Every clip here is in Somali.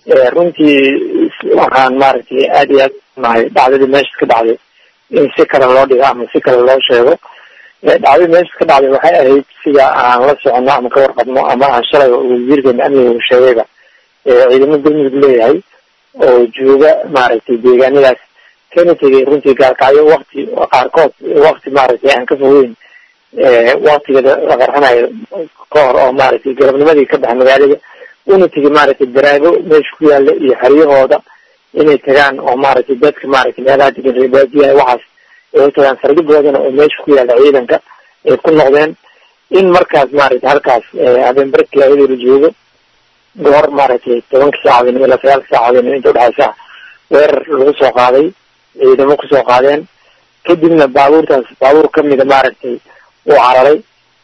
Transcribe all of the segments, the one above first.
runtii waxaan maaragtay aad iyo aad nahay dhacdadii meesha ka dhacday in si kale loo dhigo ama si kale loo sheego. dhacdadii meesha ka dhacday waxay ahayd sida aan la socono ama ka warqabno ama aan shalay wasiirkeena amniga uu sheegayba ciidamo galmudug leeyahay oo jooga maaragtay deegaanadaas kana tegay runtii gaalkacyo wakti qaarkood wakti maaragtay aan ka fogeyn waktigeeda la qarxanayo ka hor oo maaragtay galabnimadii ka baxa magaalada una tegay maaragtay baraago meesha ku yaala iyo xeryahooda inay tagaan oo maaragtay dadka maaragtay meelaha degan reebaadiyaha waxaas ay tagaan saldhigoodana oo meesha ku yaala ciidanka ay ku noqdeen in markaas maaragtay halkaas habeen barkii ayadoo la joogo goor maaragtay 10 saacadood ilaa 9 saacadood inta udhaxaysa weerar lagu soo qaaday ciidamo ku soo qaadeen kadibna baabuur kamida maaragtay uu cararay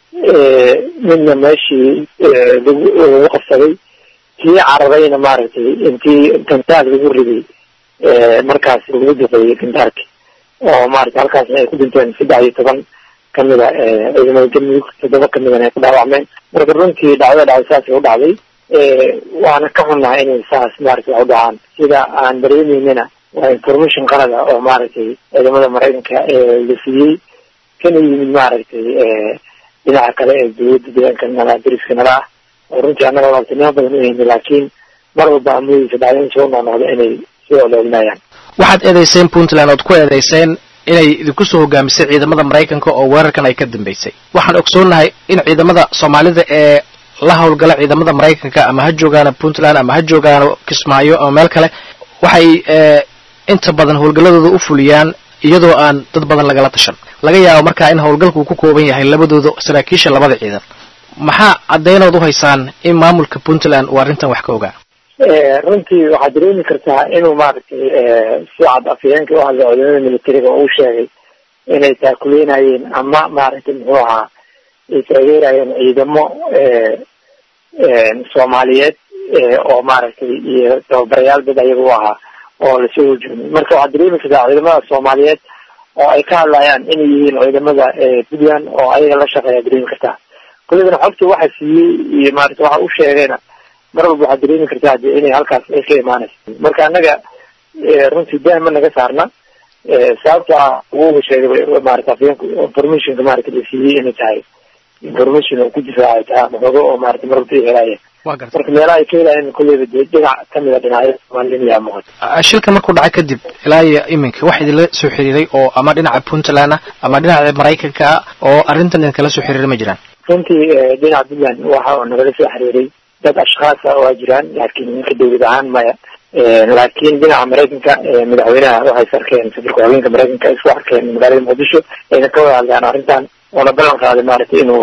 midna meeshii lagu qabsaday kii cararayna maaragtay intii gantaal lagu riday markaas lagu duqeeyey gantaarki oo maaragtay halkaasna ay ku dhinteen 13 kamida ciidamada galmudug 7 kamidana ay ku dhaawacmeen. marka runtii dhacdada saas u dhacday waana ka xunnahay inay saas maaragtay u dhacaan sida aan dareemaynana waa information qalad ah oo maaragtay ciidamada Mareykanka la siiyey kana yimid maaragtay dhinaca kale ee dowladda deegaanka Nabadgelyada nala oo runtii annaga waqtiyo badan u yeelanay laakiin mar walba amniga dhacday soo noqday inay soo ololaayaan. waxaad eedeyseen Puntland oo ku eedeyseen inay idinku soo hogaamisay ciidamada Mareykanka oo weerarkan ay ka dambeysay. waxaan ogsoonahay in ciidamada Soomaalida ee la hawlgala ciidamada Mareykanka ama ha joogaan Puntland ama ha joogaan Kismaayo ama meel kale waxay inta badan hawlgaladooda u fuliyaan iyadoo aan dad badan lagala tashan. laga yaabo markaa in hawlgalku ku kooban yahay labadooda saraakiisha labada ciidan. maxaa cadeynood u haysaan in maamulka Puntland uu arrintan wax ka ogaa? runtii waxaad dareemi kartaa inuu maaragtay si cad afyeenka u hadlay ciidamada militariga uu sheegay inay taakuleynayeen ama maaragtay muxuu ahaa ay taageerayeen ciidamo Soomaaliyeed oo maaragtay iyo tababarayaal dad ayaga u ahaa oo la soo wajahday. marka waxaad dareemi kartaa ciidamada Soomaaliyeed oo ay ka hadlayaan inay yihiin ciidamada Puntland oo ayaga la shaqeeya dareemi kartaa. kullina xogta waxa siiyey iyo maaragtay waxa uu sheegayna mar walba waxaad dareemi kartaa inay halkaas ay ka imaanayso. marka annaga runtii daaima naga saarna sababta uu sheegay maaragtay informationka maaragtay la siiyey inay tahay information oo ku difaacay maxooga oo maaragtay mar walba helaya. marka meelaha ay ka helayeen kulleyba dhinac kamida dhinacyada Soomaaliya iyo muuqata. shilka markuu dhacay kadib ilaa iyo iminka waxa idin la soo xiriiray oo ama dhinaca Puntland ama dhinaca Mareykanka oo arrintan idin kala soo xiriiray ma jiraan? runtii dhinaca Puntland waxa uu nagala soo xiriiray dad ashkhas oo jiraan laakiin ninka dawladda ahaan maya. laakiin dhinaca Mareykanka madaxweynaha waxay sarkeen safarka haweenka Mareykanka isku arkeen magaalada Muqdisho ayna ka wada hadlaan arrintan oo la ballan qaaday maaragtay inuu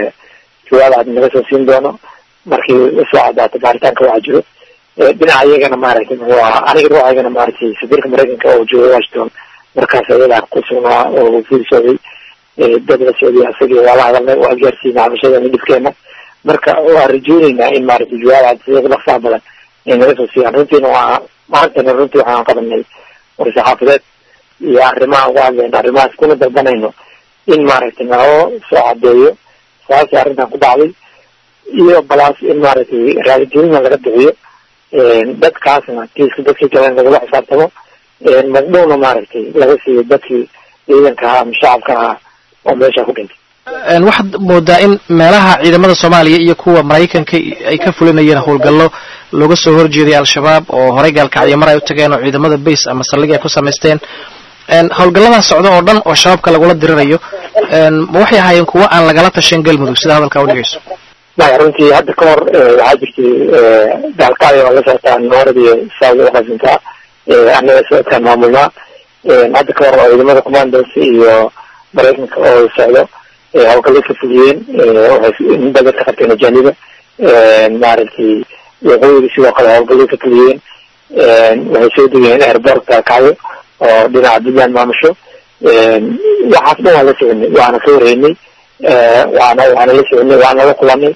jawaab naga soo siin doono markii soo cadaato baaritaanka waxa jiro. dhinaca iyagana maaragtay waa aniga ruuxaygana maaragtay safarka Mareykanka oo jooga Washington markaas ayada ku sugnaa oo fiirsaday dad la socday asagii waa la hadalnay waa gaarsiinay cabashada midkeena. marka waa rajoonaynaa in maaragtay jawaab sida dhaqsaha badan ay naga soo siiyaan. runtiina waa maantana runtii waxaan qabanay war-saxaafadeed iyo arrimaha uga hadlayna arrimahaas kuna dalbanayno in maaragtay naloo soo cadeeyo sababta arrintan ku dhacday iyo balaas in maaragtay raadigelina laga bixiyo dadkaasna kiiska dadkii kale lagula xisaabtamo magdhowna maaragtay laga siiyo dadkii ciidanka ahaa ama shacabka ahaa oo meesha ku dhintay. waxaad moodaa in meelaha ciidamada Soomaaliya iyo kuwa Mareykanka ay ka fulinayeen howlgallo looga soo horjeeday al-shabaab oo horey gaalkacyo mar ay u tageen oo ciidamada base ama saldhig ay ku sameysteen. howlgallada socdo oo dhan oo shabaabka lagula dirirayo ma waxay ahaayeen kuwa aan lagala tashan galmudug sida hadalka u dhigayso? runtii hadda ka hor waxaa jirtay gaalkacyo oo la socotaan noorad iyo Saudi Arabia annaga socodkaan maamulnaa. hadda ka hor ciidamada commandos iyo Mareykanka oo socdo hawlgallo ka fuliyeen waxay in badan ka qabteen ajaaniba maaragtay waqooyiga sidoo kale hawlgallo ka fuliyeen. waxay soo degeen airportka Kacyo oo dhinaca Puntland maamusho. waxaas dhan waa la soconay waana ka wareynay waana la soconay waana la kulanay.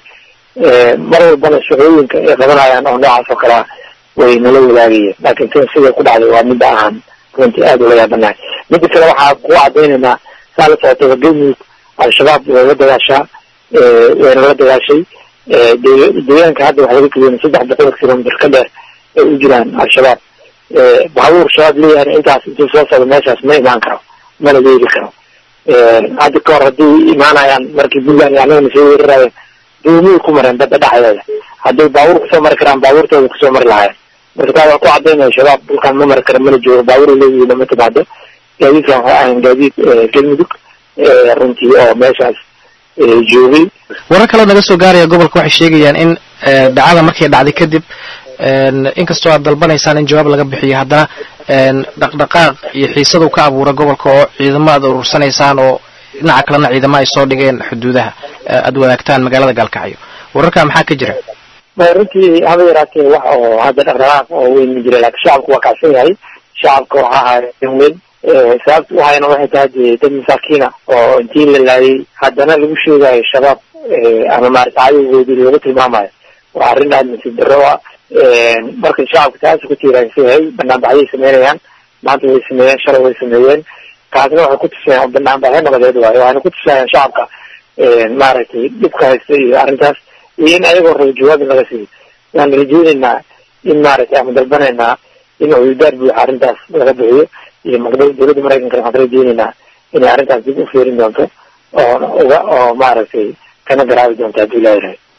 mar walbana shaqooyinka ay qabanayaan oo noocaas oo kale way nala wadaagayeen laakiin tan sida ku dhacday waa mid aan runtii aad ula yaabanahay. midda kale waxaa ku cadaynaynaa saa la socotay galmudug al-shabaab way la dagaashaa wayna la dagaashay deegaanka hadda waxaa laga keliyeen 300 kilomitir ka dheer ay u jiraan al-shabaab baabuur shabaab leeyahay intaas intuu soo socdo meeshaas ma imaan karo mana yeeli karo hadda ka hor haddii imaanayaan markii buntland iyo annagana soo weerarayeen duumiyay ku mareen badda dhexdeeda hadday baabuur kusoo mari karaan baabuurtooda kusoo mari lahayen marka taa waa ku cadaynaya shabaab dhulkaan ma mari kara mana joogo baabuur leeyihiin ma timaado gaadiidkan waxay ahayn gaadiid galmudug runtii oo meeshaas joogay. warar kaloo naga soo gaaraya gobolka waxay sheegayaan in dhacada markay dhacday kadib inkastoo aad dalbanaysaan in jawaab laga bixiyo haddana dhaqdhaqaaq iyo xiisadu ka abuura gobolka oo ciidamo aad urursanaysaan oo dhinaca kalena ciidamo ay soo dhigeen xuduudaha aad wadaagtaan magaalada gaalkacyo wararkaa maxaa ka jira? runtii haba yaraatee wax oo hadda dhaqdhaqaaq oo weyn ma jira laakiin shacabku waa kacsan yahay shacabka waxa ahaayeen weyn sababta waxayna waxay tahay dee dad masaakiina oo intii la laayay haddana lagu sheegayo shabaab ama maarata cadowgoodii looga tilmaamayo waa arrin aad nasiib darro ah marka shacabka taas ku tiiraansan yahay banaanbaxyay sameynayaan maanta way sameeyeen shalay way sameeyeen taasna waxay ku tusayaan banaanbaxyo nabadeed waayo waxayna ku tusayaan shacabka maaragtay dhibka haysta iyo arrintaas iyo in ayagoo raba jawaab in laga siiyo waan rajeynaynaa in maaragtay ama dalbanaynaa in cudurdaar buuxa arrintaas laga bixiyo iyo magdhow dowladda maraykankana waxaan rajeynaynaa inay arrintaas dib u fiirin doonto oo maaragtay kana garaabi doonto haddii ilaahay rahay